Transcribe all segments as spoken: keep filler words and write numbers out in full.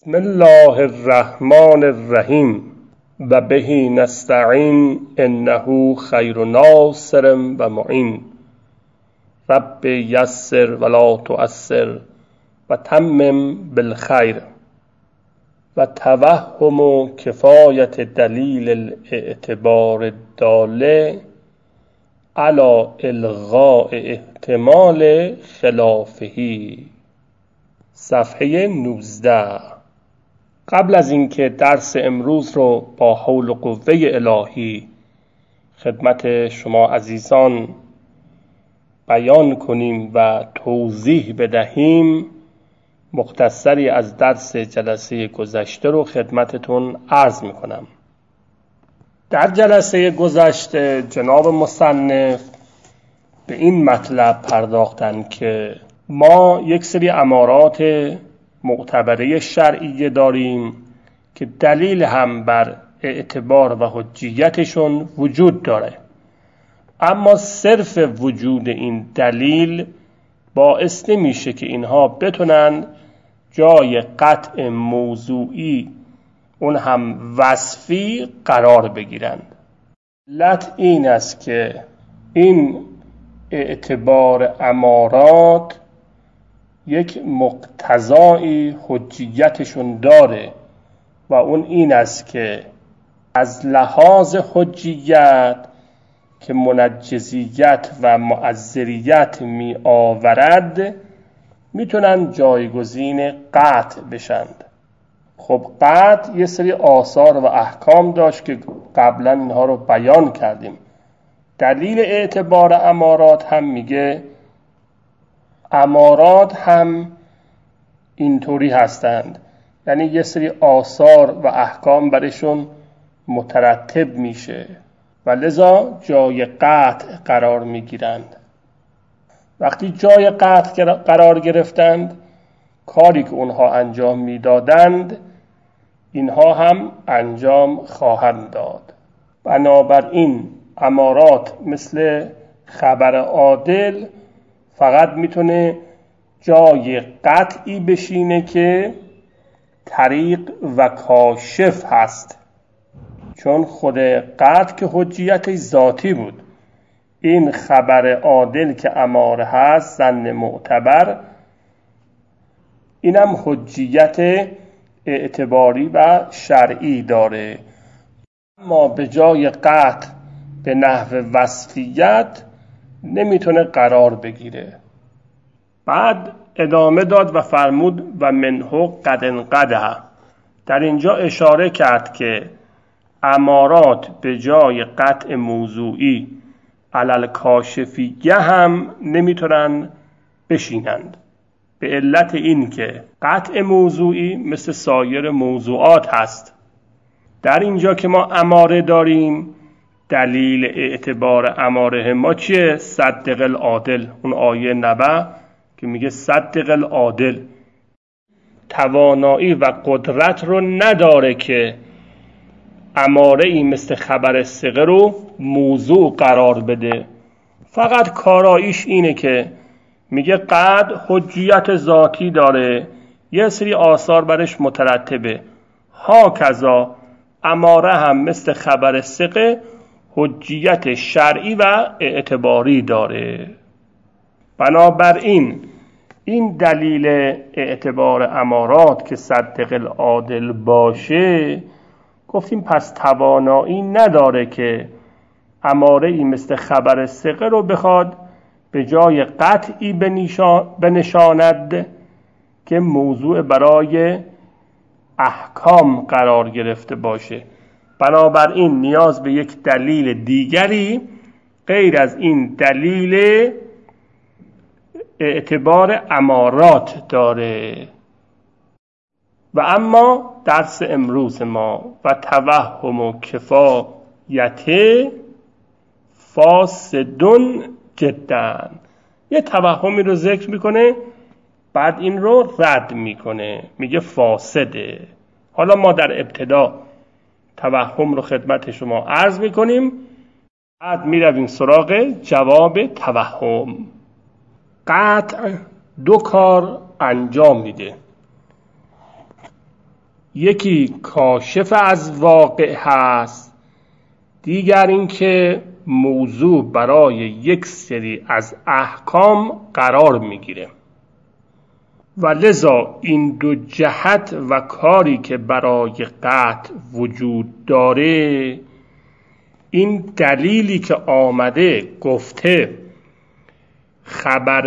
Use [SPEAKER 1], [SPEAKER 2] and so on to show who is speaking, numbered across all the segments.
[SPEAKER 1] بسم الله الرحمن الرحیم و به نستعین انه خیر ناصر و معین. رب یسر ولا تعسر و تمم بالخیر. و توهم کفایت دلیل الاعتبار الداله علی الغاء احتمال خلافه. صفحه نوزده. قبل از اینکه درس امروز رو با حول و قوه الهی خدمت شما عزیزان بیان کنیم و توضیح بدهیم، مختصری از درس جلسه گذشته رو خدمتتون عرض میکنم. در جلسه گذشته جناب مصنف به این مطلب پرداختن که ما یک سری امارات معتبره شرعیه داریم که دلیل هم بر اعتبار و حجیتشون وجود داره، اما صرف وجود این دلیل باعث نمیشه که اینها بتونن جای قطع موضوعی اون هم وصفی قرار بگیرند. علت این است که این اعتبار امارات یک مقتضای حجیتشون داره و اون این است که از لحاظ حجیت که منجزیت و مؤثریت می آورد میتونن جایگزین قطع بشند. خب قطع یه سری آثار و احکام داشت که قبلا اینها رو بیان کردیم. دلیل اعتبار امارات هم میگه امارات هم اینطوری هستند، یعنی یه سری آثار و احکام برشون مترتب میشه و لذا جای قطع قرار میگیرند. وقتی جای قطع قرار گرفتند، کاری که اونها انجام میدادند اینها هم انجام خواهند داد. بنابراین امارات مثل خبر عادل فقط میتونه جای قطعی بشینه که طریق و کاشف هست، چون خود قطع که حجیت ذاتی بود. این خبر عادل که اماره هست، ظن معتبر، اینم حجیت اعتباری و شرعی داره، اما به جای قطع به نحو وصفیت نمیتونه قرار بگیره. بعد ادامه داد و فرمود و منه قد انقدع. در اینجا اشاره کرد که امارات به جای قطع موضوعی علل کاشفیه هم نمیتونن بشینند، به علت این که قطع موضوعی مثل سایر موضوعات هست. در اینجا که ما اماره داریم، دلیل اعتبار اماره ما چیه؟ صدق العادل. اون آیه نبع که میگه صدق العادل توانایی و قدرت رو نداره که اماره ای مثل خبر ثقه رو موضوع قرار بده. فقط کاراییش اینه که میگه قد حجیت ذاتی داره، یه سری آثار برش مترتبه. ها کذا اماره هم مثل خبر ثقه حجیت شرعی و اعتباری داره. بنابراین این دلیل اعتبار امارات که صدق العادل باشه، گفتیم پس توانایی نداره که اماره ای مثل خبر ثقه رو بخواد به جای قطعی بنشاند که موضوع برای احکام قرار گرفته باشه. بنابراین نیاز به یک دلیل دیگری غیر از این دلیل اعتبار امارات داره. و اما درس امروز ما و توهم و کفایت فاسدون جدا، یه توهمی رو ذکر میکنه، بعد این رو رد میکنه، میگه فاسده. حالا ما در ابتدا توهم رو خدمت شما عرض میکنیم، بعد میرویم سراغ جواب توهم. قطع دو کار انجام میده. یکی کاشف از واقع هست، دیگر این که موضوع برای یک سری از احکام قرار میگیره و لذا این دو جهت و کاری که برای قطع وجود داره، این دلیلی که آمده گفته خبر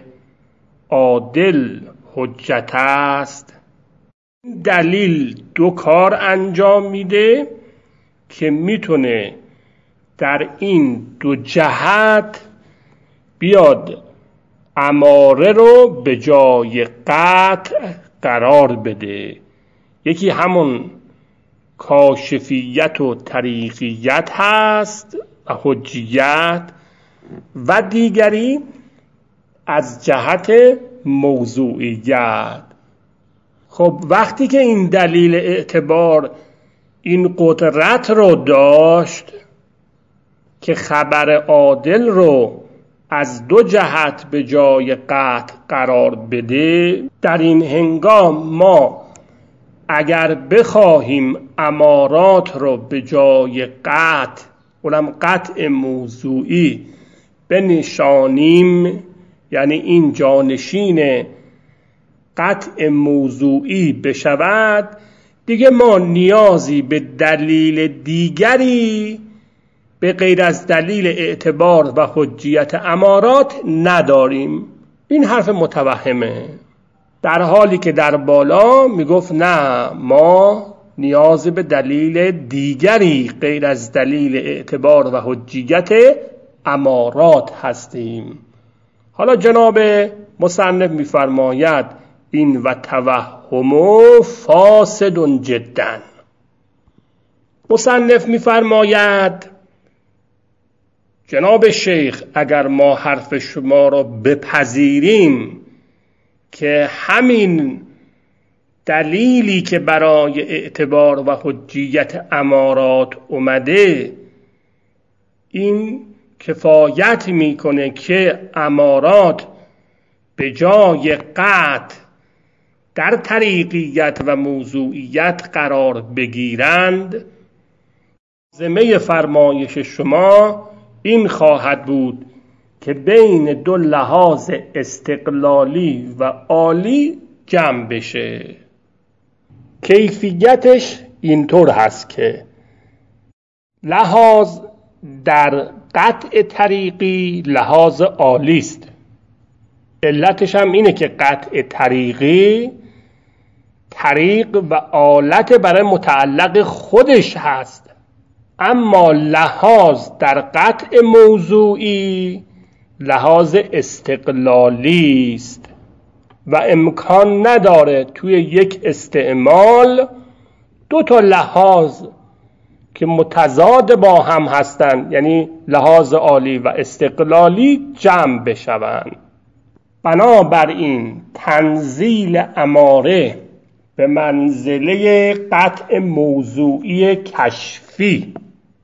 [SPEAKER 1] عادل حجت است، این دلیل دو کار انجام میده که میتونه در این دو جهت بیاد اماره رو به جای قطع قرار بده. یکی همون کاشفیت و طریقیت هست و حجیت، و دیگری از جهت موضوعیت. خب وقتی که این دلیل اعتبار این قدرت رو داشت که خبر عادل رو از دو جهت به جای قطع قرار بده، در این هنگام ما اگر بخواهیم امارات رو به جای قطع، اونم قطع موضوعی بنشانیم، یعنی این جانشین قطع موضوعی بشود، دیگه ما نیازی به دلیل دیگری به غیر از دلیل اعتبار و حجیت امارات نداریم. این حرف متوهمه، در حالی که در بالا میگفت نه، ما نیاز به دلیل دیگری غیر از دلیل اعتبار و حجیت امارات هستیم. حالا جناب مصنف میفرماید این و توهم فاسد جدا. مصنف میفرماید جناب شیخ اگر ما حرف شما را بپذیریم که همین دلیلی که برای اعتبار و حجیت امارات اومده این کفایت میکنه که امارات به جای قطع در طریقیت و موضوعیت قرار بگیرند، لازمه فرمایش شما این خواهد بود که بین دو لحاظ استقلالی و عالی جمع بشه. کیفیتش اینطور هست که لحاظ در قطع طریقی لحاظ عالی است. علتش هم اینه که قطع طریقی طریق و آلت برای متعلق خودش هست، اما لحاظ در قطع موضوعی لحاظ استقلالی است و امکان نداره توی یک استعمال دو تا لحاظ که متضاد با هم هستند، یعنی لحاظ عالی و استقلالی، جمع بشوند. بنابراین تنزیل اماره به منزله قطع موضوعی کشفی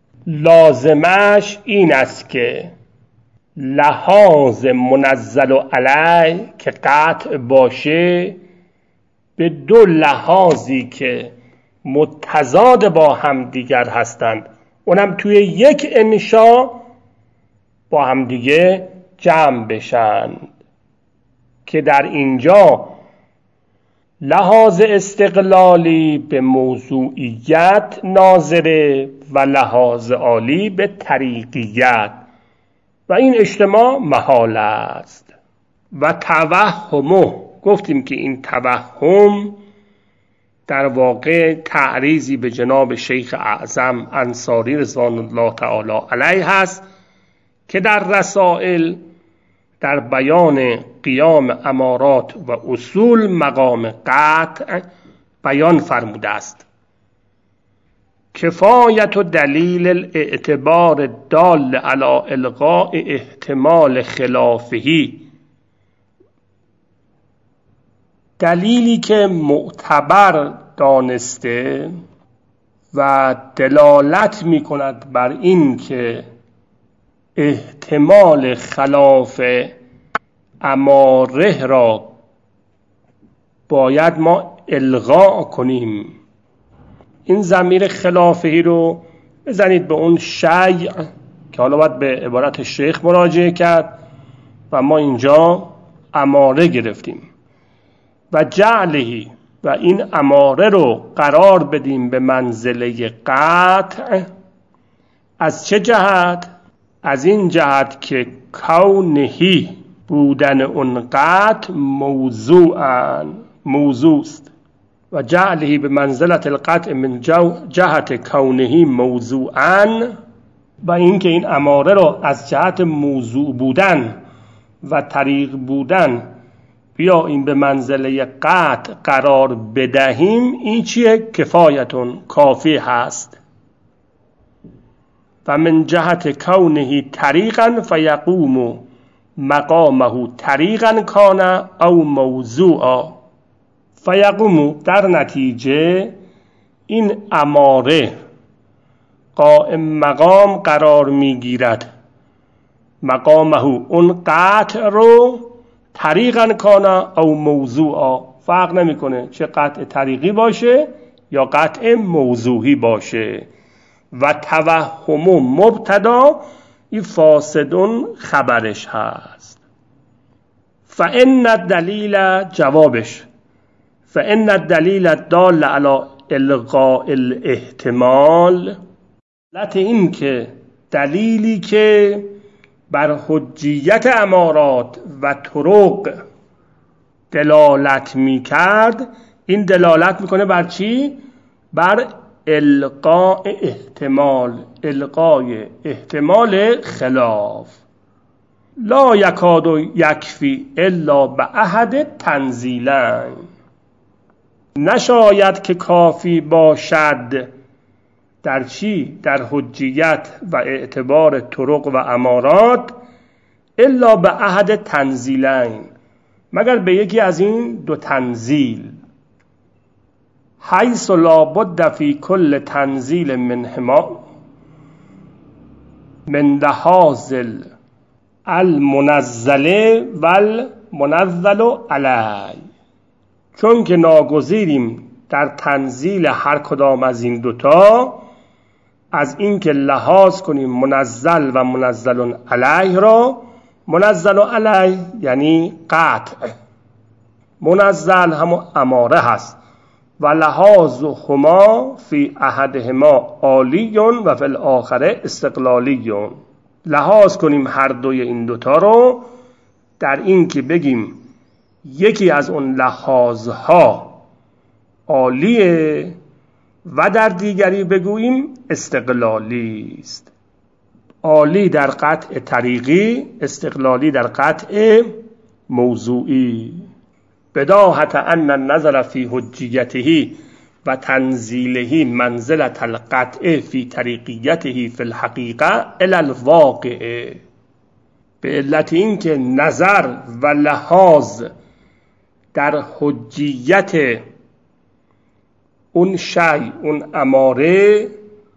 [SPEAKER 1] لازمش این است که لحاظ منزل علیه که قطع باشه به دو لحاظی که متضاد با هم دیگر هستند، اونم توی یک انشا با هم دیگه جمع بشن، که در اینجا لحاظ استقلالی به موضوعیت ناظره و لحاظ عالی به طریقیت، و این اجتماع محال است. و توهمه، گفتیم که این توهم در واقع تعریضی به جناب شیخ اعظم انصاری رضوان الله تعالی علیه هست که در رسائل در بیان قیام امارات و اصول مقام قطع بیان فرموده است. کفایت و دلیل الاعتبار دال علی الغاء احتمال خلافهی، دلیلی که معتبر دانسته و دلالت می کند بر این که احتمال خلاف اماره را باید ما الغا کنیم، این ضمیر خلافهی رو بزنید به اون شیع که حالا باید به عبارت شیخ مراجعه کرد و ما اینجا اماره گرفتیم. و جعلهی، و این اماره رو قرار بدیم به منزله قطع. از چه جهت؟ از این جهت که کونهی، بودن اون قطع، موضوعاً، موضوعست. و جعلهی به منزلت القطع من جهت کونهی موضوعاً، و این که این اماره رو از جهت موضوع بودن و طریق بودن بیا این به منزله قطع قرار بدهیم، این چیه؟ کفایتون، کافی هست. و من جهت کونه طریقا فیقوم مقامه طریقا کان او موضوعا. فیقوم، در نتیجه این اماره قائم مقام قرار میگیرد، مقامه، اون قطع رو، طریقا کانا او موضوعا، فرق نمیکنه چه قطع طریقی باشه یا قطع موضوعی باشه. و توهم مبتدا، این فاسدون خبرش هست. فان الدلیل، جوابش، فان الدلیل الدال علی الغاء الاحتمال، علت این که دلیلی که بر حجیت امارات و طرق دلالت می کرد، این دلالت میکنه بر چی؟ بر القاء احتمال، القای احتمال خلاف. لا یکاد یکفی الا به احد تنزیلن، نشاید که کافی باشد در چی؟ در حجیت و اعتبار طرق و امارات، الا به احد تنزیلین، مگر به یکی از این دو تنزیل. حیث لا بد فی کل تنزیل منهما من لحاظ المنزل والمنزل علی، چون که ناگزیریم در تنزیل هر کدام از این دوتا از این که لحاظ کنیم منزل و منزل علیه را. منزل علیه یعنی قطع، منزل همون اماره هست. و لحاظ هما فی احدهما عالی و فی الاخره استقلالی، لحاظ کنیم هر دوی این دوتا رو در این که بگیم یکی از اون لحاظها عالیه و در دیگری بگوییم استقلالی است. عالی در قطع طریقی، استقلالی در قطع موضوعی. بداهت ان النظر فی حجیته و تنزیله منزلت القطع فی طریقیته فی الحقیقه الی الواقع، به علت این که نظر و لحاظ در حجیت اون شی، اون اماره،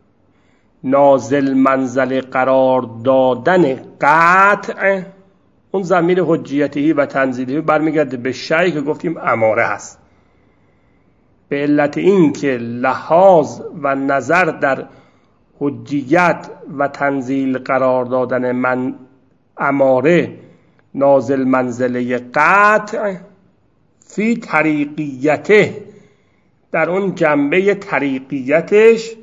[SPEAKER 1] نازل منزل قرار دادن قطع، اون ضمیر حجیتی و تنزیلی برمیگرده به شی که گفتیم اماره هست. به علت این که لحاظ و نظر در حجیت و تنزیل قرار دادن من اماره نازل منزله قطع فی طریقیته، در اون جنبه طریقیتش،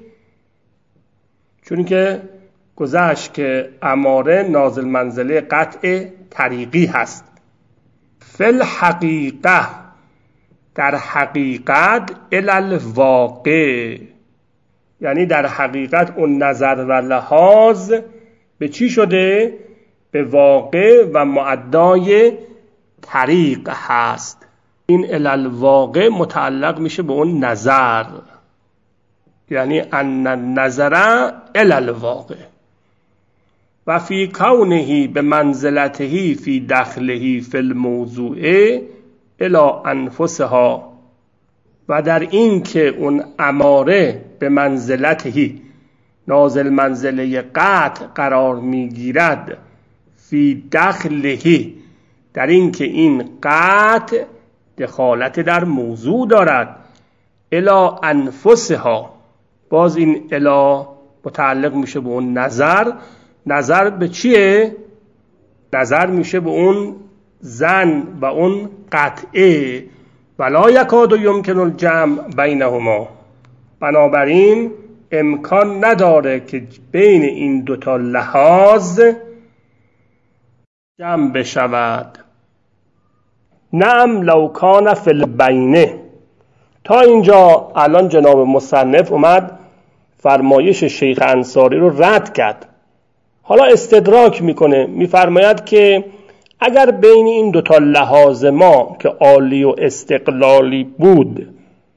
[SPEAKER 1] چون که گذشت که اماره نازل منزله قطع طریقی هست. فی الحقیقه، در حقیقت، الی الواقع، یعنی در حقیقت اون نظر و لحاظ به چی شده؟ به واقع و معدای طریق هست. این الی الواقع متعلق میشه به اون نظر، یعنی ان النظر الی الواقع. و فی کونه به منزلته فی دخله فی الموضوع الی انفسها، و در این که اون اماره به منزلته نازل منزله قطع قرار میگیرد، فی دخله، در این که این قطع دخالت در موضوع دارد، الی انفسها، باز این الا متعلق میشه به اون نظر. نظر به چیه؟ نظر میشه به اون زن و اون قطعه. ولا یکاد یمکن الجمع بینهما. بنابراین امکان نداره که بین این دوتا لحاظ جمع بشود. نعم لو کان فی البینه. تا اینجا الان جناب مصنف اومد فرمایش شیخ انصاری رو رد کرد. حالا استدراک میکنه، میفرماید که اگر بین این دوتا لحاظ ما که عالی و استقلالی بود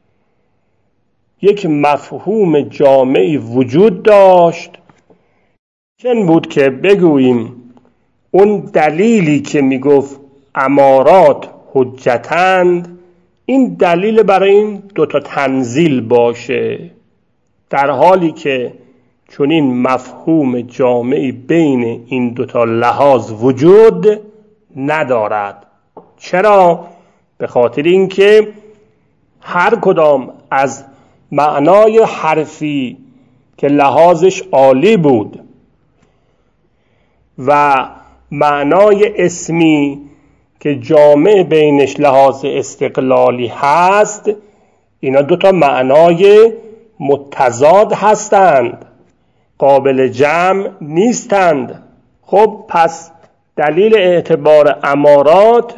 [SPEAKER 1] یک مفهوم جامعی وجود داشت، چن بود که بگوییم اون دلیلی که میگفت امارات حجتند این دلیل برای این دوتا تنزیل باشه، در حالی که چون این مفهوم جامعی بین این دوتا لحاظ وجود ندارد. چرا؟ به خاطر اینکه هر کدام از معنای حرفی که لحاظش عالی بود و معنای اسمی که جامع بینش لحاظ استقلالی هست، اینا دوتا معنای متضاد هستند، قابل جمع نیستند. خب پس دلیل اعتبار امارات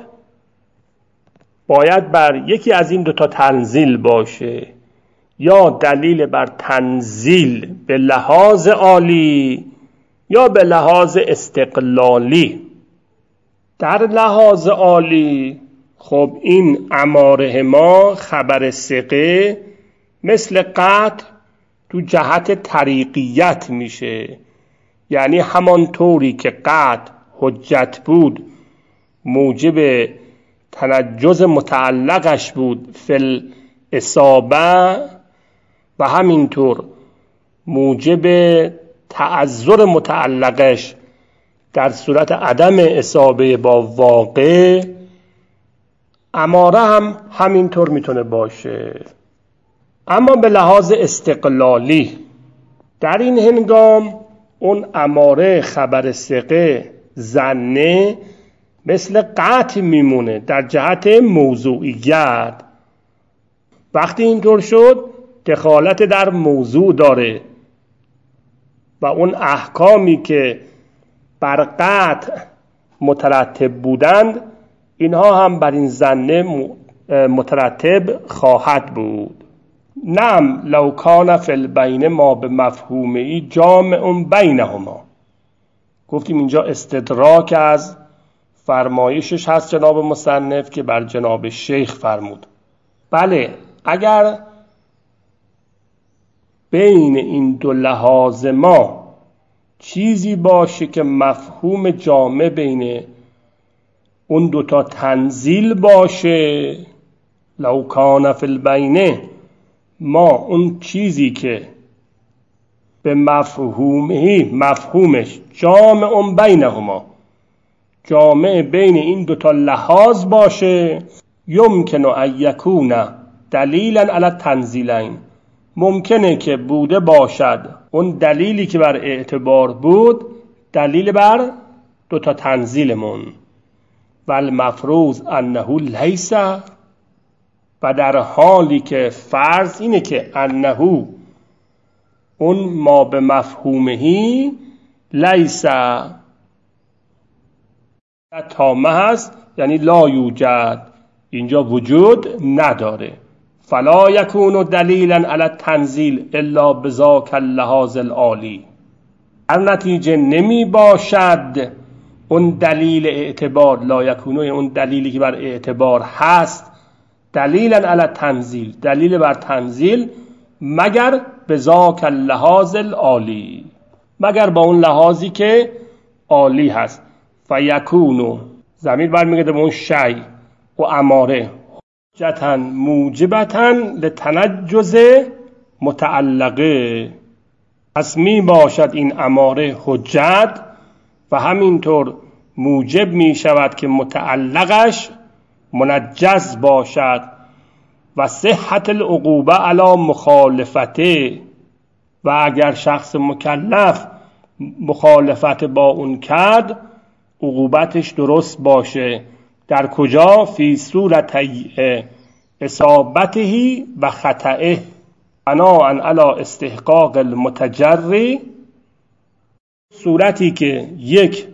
[SPEAKER 1] باید بر یکی از این دوتا تنزیل باشه، یا دلیل بر تنزیل به لحاظ عالی یا به لحاظ استقلالی. در لحاظ عالی خب این اماره ما خبر ثقه مثل قطع تو جهت طریقیت میشه، یعنی همان طوری که قطع حجت بود موجب تنجز متعلقش بود فی الاصابه و همینطور موجب تعذر متعلقش در صورت عدم اصابه با واقع، اماره هم همینطور میتونه باشه. اما به لحاظ استقلالی در این هنگام اون اماره خبر ثقه ظنه مثل قطع میمونه در جهت موضوعیت. وقتی اینطور شد دخالت در موضوع داره و اون احکامی که بر قطع مترتب بودند اینها هم بر این ظنه مترتب خواهد بود. نعم لو کان فی البین ما به مفهومه جامع بینهما. گفتیم اینجا استدراک از فرمایشش هست جناب مصنف که بر جناب شیخ فرمود. بله اگر بین این دو لحاظ ما چیزی باشه که مفهوم جامع بین اون دوتا تنزیل باشه، لو کان فی البینه، ما اون چیزی که به مفهومه مفهومش جامع بینهما جامع بین این دوتا لحاظ باشه، یمکن ان یکون دلیلا علی التنزیلین، ممکنه که بوده باشد اون دلیلی که بر اعتبار بود دلیل بر دوتا تنزیلمون. و المفروض انه لیس، و در حالی که فرض اینه که انه اون ما به مفهومهی لیس تامه هست، یعنی لا یوجد، اینجا وجود نداره. فلا یکون دلیلا علی التنزیل الا بذاک اللحاظ العالی. در نتیجه نمی باشد اون دلیل اعتبار، لا یکون اون دلیلی که بر اعتبار هست دلیلا علی التنزیل، دلیل بر تنزیل، مگر بذاک اللحاظ العالی، مگر با اون لحاظی که عالی هست. فیکونو ضمیر برمیگرده به اون شی و اماره حجتاً موجبتاً لتنجز متعلقه. پس می باشد این اماره حجت و همینطور موجب می شود که متعلقش منجز باشد و صحت العقوبه علی مخالفته، و اگر شخص مکلف مخالفت با اون کرد عقوبتش درست باشه. در کجا؟ فی صورتی اصابته و خطئه بناء علی استحقاق المتجری، صورتی که یک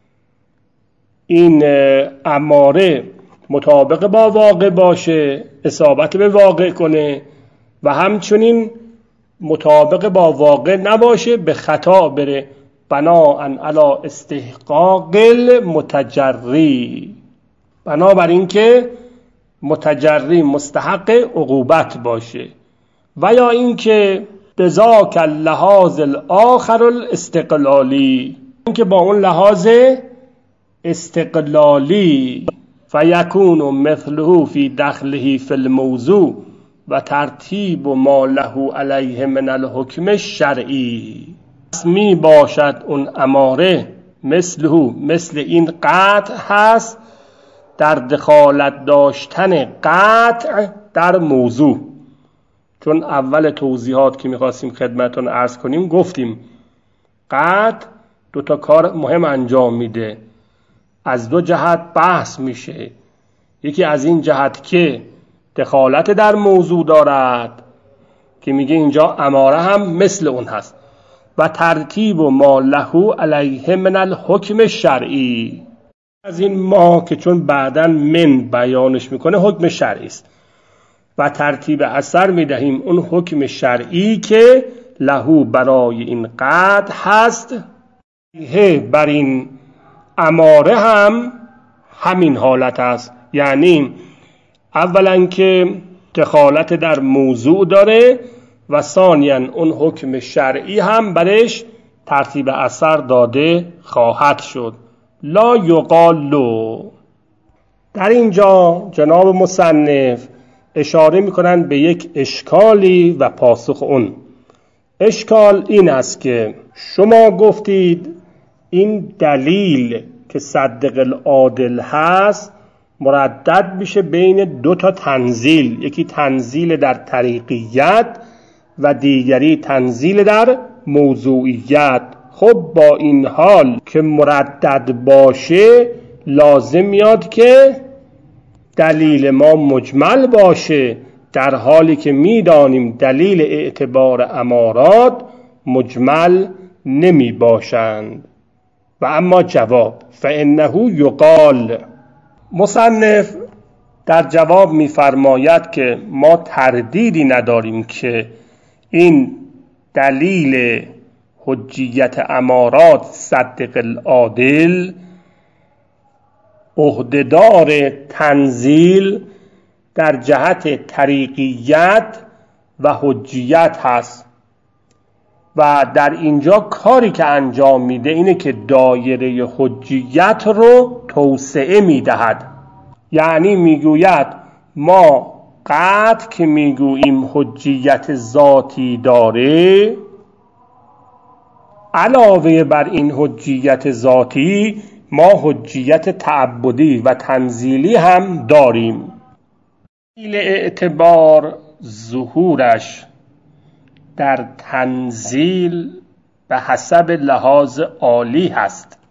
[SPEAKER 1] این اماره مطابق با واقع باشه، اصابت به واقع کنه، و همچنین مطابق با واقع نباشه، به خطا بره، بناء علی استحقاق المتجری، بنابراین که متجری مستحق عقوبت باشه. و یا اینکه بذاک اللحاظ الاخر الاستقلالی، اینکه با اون لحاظ استقلالی فیکون مثله فی دخله فی الموضوع و ترتیب ما له علیه من الحکم الشرعی، می باشد اون اماره مثله مثل این قطع هست در دخالت داشتن قطع در موضوع. چون اول توضیحات که میخواستیم خدمتون عرض کنیم گفتیم قطع دو تا کار مهم انجام میده، از دو جهت بحث میشه. یکی از این جهت که دخالت در موضوع دارد که میگه اینجا اماره هم مثل اون هست، و ترتیب ما له علیه من الحکم شرعی، از این ما که چون بعداً من بیانش میکنه حکم شرعی است، و ترتیب اثر میدهیم اون حکم شرعی که له برای این قطع هست بر این اماره هم همین حالت است. یعنی اولا که دخالت در موضوع داره و ثانیاً اون حکم شرعی هم برش ترتیب اثر داده خواهد شد. لا یقال له. در اینجا جناب مصنف اشاره میکنن به یک اشکالی و پاسخ اون اشکال این است که شما گفتید این دلیل که صدق العادل هست مردد میشه بین دو تا تنزیل، یکی تنزیل در طریقیت و دیگری تنزیل در موضوعیت. خب با این حال که مردد باشه لازم میاد که دلیل ما مجمل باشه، در حالی که میدانیم دلیل اعتبار امارات مجمل نمی باشند. و اما جواب فانه یقال، مصنف در جواب میفرماید که ما تردیدی نداریم که این دلیل حجیت امارات صدق العادل عهده‌دار تنزیل در جهت طریقیت و حجیت هست، و در اینجا کاری که انجام میده اینه که دایره حجیت رو توسعه میدهد. یعنی میگوید ما قطع که میگوییم حجیت ذاتی داره، علاوه بر این حجیت ذاتی ما حجیت تعبدی و تنزیلی هم داریم. دلیل اعتبار ظهورش در تنزیل به حسب لحاظ عالی هست،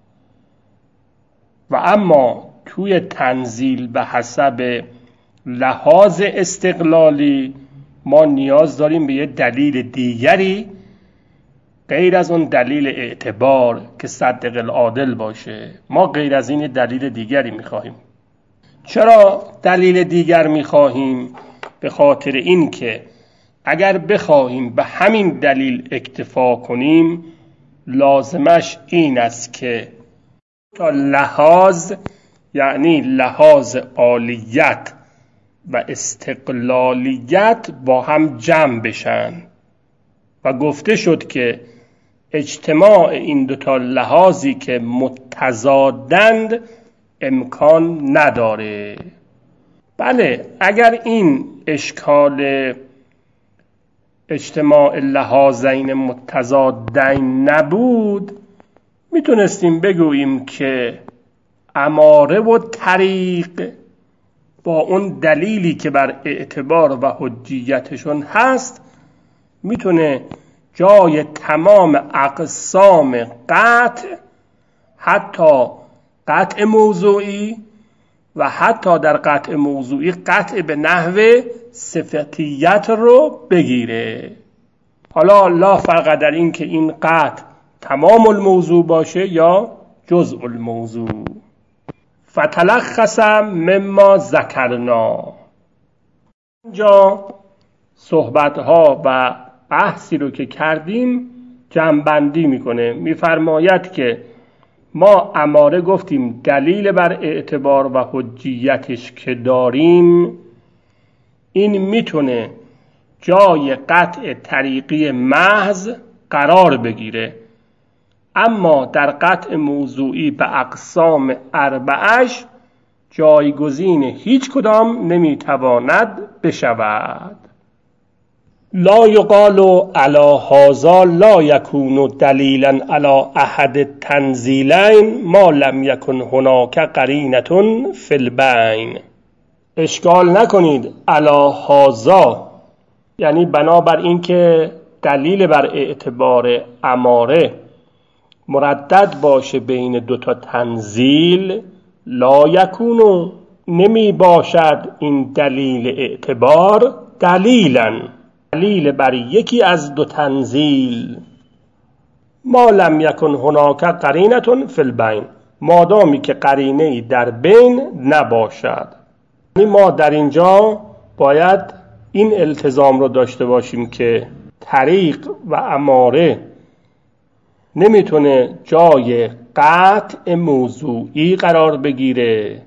[SPEAKER 1] و اما توی تنزیل به حسب لحاظ استقلالی ما نیاز داریم به یه دلیل دیگری غیر از اون دلیل اعتبار که صدق العادل باشه. ما غیر از این دلیل دیگری میخواهیم. چرا دلیل دیگر میخواهیم؟ به خاطر این که اگر بخواهیم به همین دلیل اکتفا کنیم لازمش این است که تا لحاظ، یعنی لحاظ عالیت و استقلالیت با هم جمع بشن، و گفته شد که اجتماع این دوتا لحاظی که متضادند امکان نداره. بله، اگر این اشکال اجتماع لحاظین متضادین نبود میتونستیم بگوییم که اماره و طریق با اون دلیلی که بر اعتبار و حجیتشون هست میتونه جای تمام اقسام قطع، حتی قطع موضوعی و حتی در قطع موضوعی قطع به نحو صفتیت رو بگیره. حالا لا فرق در این که این قطع تمام الموضوع باشه یا جزء الموضوع. فتلخص مما ذکرنا، اینجا صحبت‌ها و بحثی رو که کردیم جمع‌بندی میکنه. میفرماید که ما اماره گفتیم دلیل بر اعتبار و حجیتش که داریم، این میتونه جای قطع طریقی محض قرار بگیره، اما در قطع موضوعی به اقسام اربعش جایگزین هیچ کدام نمیتواند بشود. لا یقال علی هذا لا یکون دلیلا علی احد التنزیلین ما لم یکن هناک قرینة فی البین. اشکال نکنید علی هذا یعنی بنابر این که دلیل بر اعتبار اماره مردد باشه بین دوتا تنزیل، لا یکونو نمی باشد این دلیل اعتبار دلیلا دلیل بر یکی از دو تنزیل، ما لم یکن هناک قرینة فی البین، مادامی که قرینه‌ای در بین نباشد. یعنی ما در اینجا باید این التزام رو داشته باشیم که طریق و اماره نمیتونه جای قطع موضوعی قرار بگیره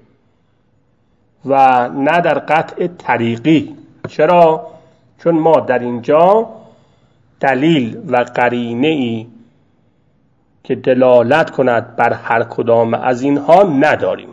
[SPEAKER 1] و نه در قطع طریقی. چرا؟ چون ما در اینجا دلیل و قرینه‌ای که دلالت کند بر هر کدام از اینها نداریم.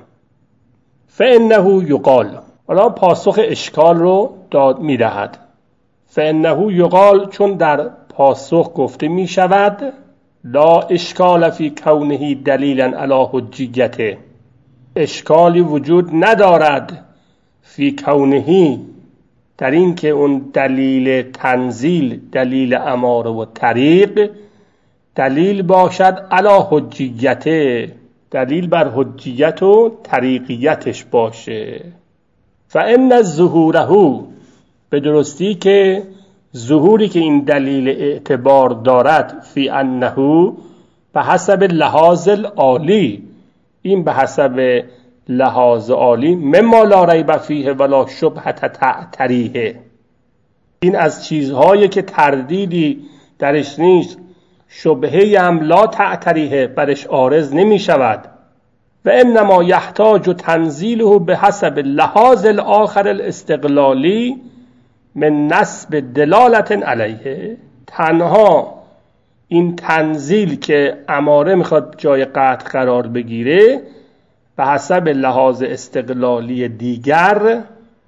[SPEAKER 1] فانه یقال، حالا پاسخ اشکال رو داد میدهد. فانه یقال، چون در پاسخ گفته می شود لا اشکال فی کونه دلیلا علی حجیته، اشکالی وجود ندارد فی کونه در این که اون دلیل تنزیل، دلیل اماره و طریق دلیل باشد علی حجیته، دلیل بر حجیت و طریقیتش باشه. فان ظهوره، به درستی که ظهوری که این دلیل اعتبار دارد فی انه به حسب لحاظ العالی، این به حسب لحاظ عالی مما لا ریب فیه ولا شبهة تعتریه، این از چیزهایی که تردیدی درش نیست، شبهه هم لا تعتریه برش عارض نمی شود. و انما یحتاج تنزیله به حسب لحاظ الاخر الاستقلالی من نسب دلالت علیه، تنها این تنزیل که اماره میخواد جای قطع قرار بگیره به حسب لحاظ استقلالی دیگر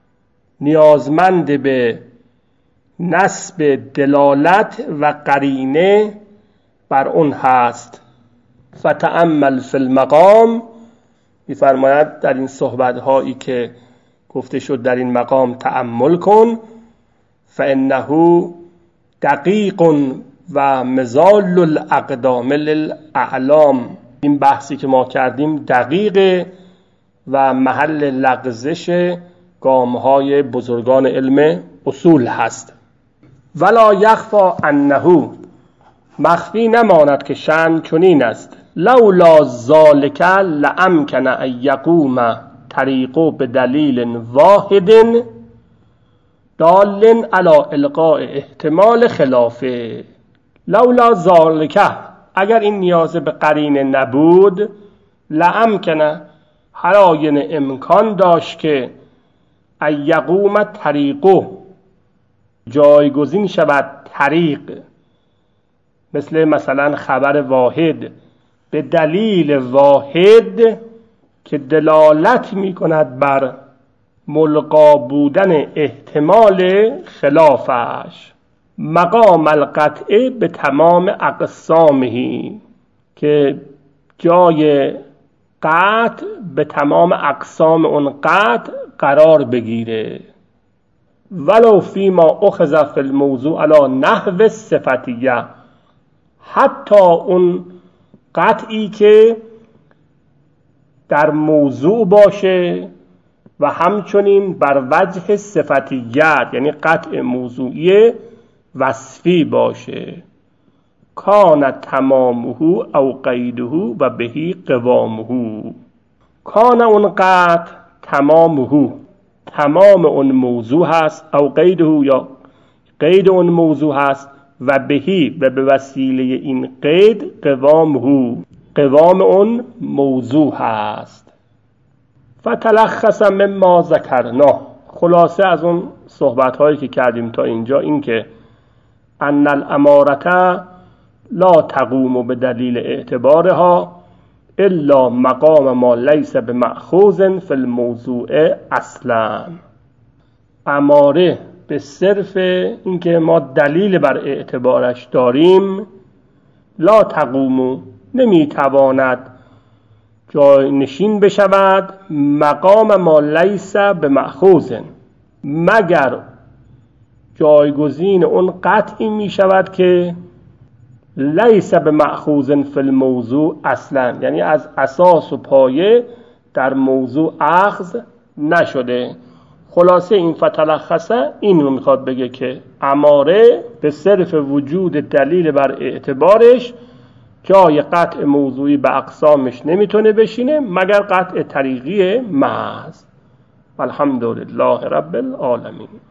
[SPEAKER 1] نیازمند به نسب دلالت و قرینه بر اون هست. فتأمل فی المقام، می‌فرماید در این صحبت هایی که گفته شد در این مقام تأمل کن. فانه دقیق و مزال الاقدام للاعلام، این بحثی که ما کردیم دقیق و محل لغزش گامهای بزرگان علم اصول هست. ولا یخفی انه، مخفی نماند که شأن چنین است. لولا ذالک لامکن ان یقوم طریق بدلیل واحد دال علی القاء احتمال خلافه. لولا ذالک، اگر این نیاز به قرینه نبود، لامکن، هر آینه امکان داشت که ان یقوم طریق، جایگزین شود طریق، مثل مثلا خبر واحد به دلیل واحد که دلالت می کند بر ملقا بودن احتمال خلافش. مقام القطع به تمام اقسامهی، که جای قطع به تمام اقسام اون قطع قرار بگیره. ولو فیما اخذ فی الموضوع علی نحو صفتیه، حتی اون قطعی که در موضوع باشه و همچنین بر وجه صفتیت، یعنی قطع موضوعی وصفی باشه. کان تمامه او قیده و بهی قوامه. کان اون قطع تمامه، تمام اون موضوع هست، او قیده یا قید اون موضوع هست، و بهی و به وسیله این قید قوامه، قوام اون موضوع هست. فتلخص مما ذکرنا، خلاصه از اون صحبت هایی که کردیم تا اینجا این که ان الامارة لا تقوم بدلیل اعتبارها الا مقام ما لیس بمأخوذ فی الموضوع اصلا. اماره به صرف اینکه ما دلیل بر اعتبارش داریم، لا تقوم نمیتواند جای نشین بشود، مقام ما لیس بمأخوذ، مگر جایگزین اون قطعی می شود که لیس بمأخوذ فی الموضوع اصلا، یعنی از اساس و پایه در موضوع اخذ نشده. خلاصه این فتلخصه این رو میخواد بگه که اماره به صرف وجود دلیل بر اعتبارش جای قطع موضوعی به اقسامش نمیتونه بشینه مگر قطع طریقی محض. الحمدلله رب العالمین.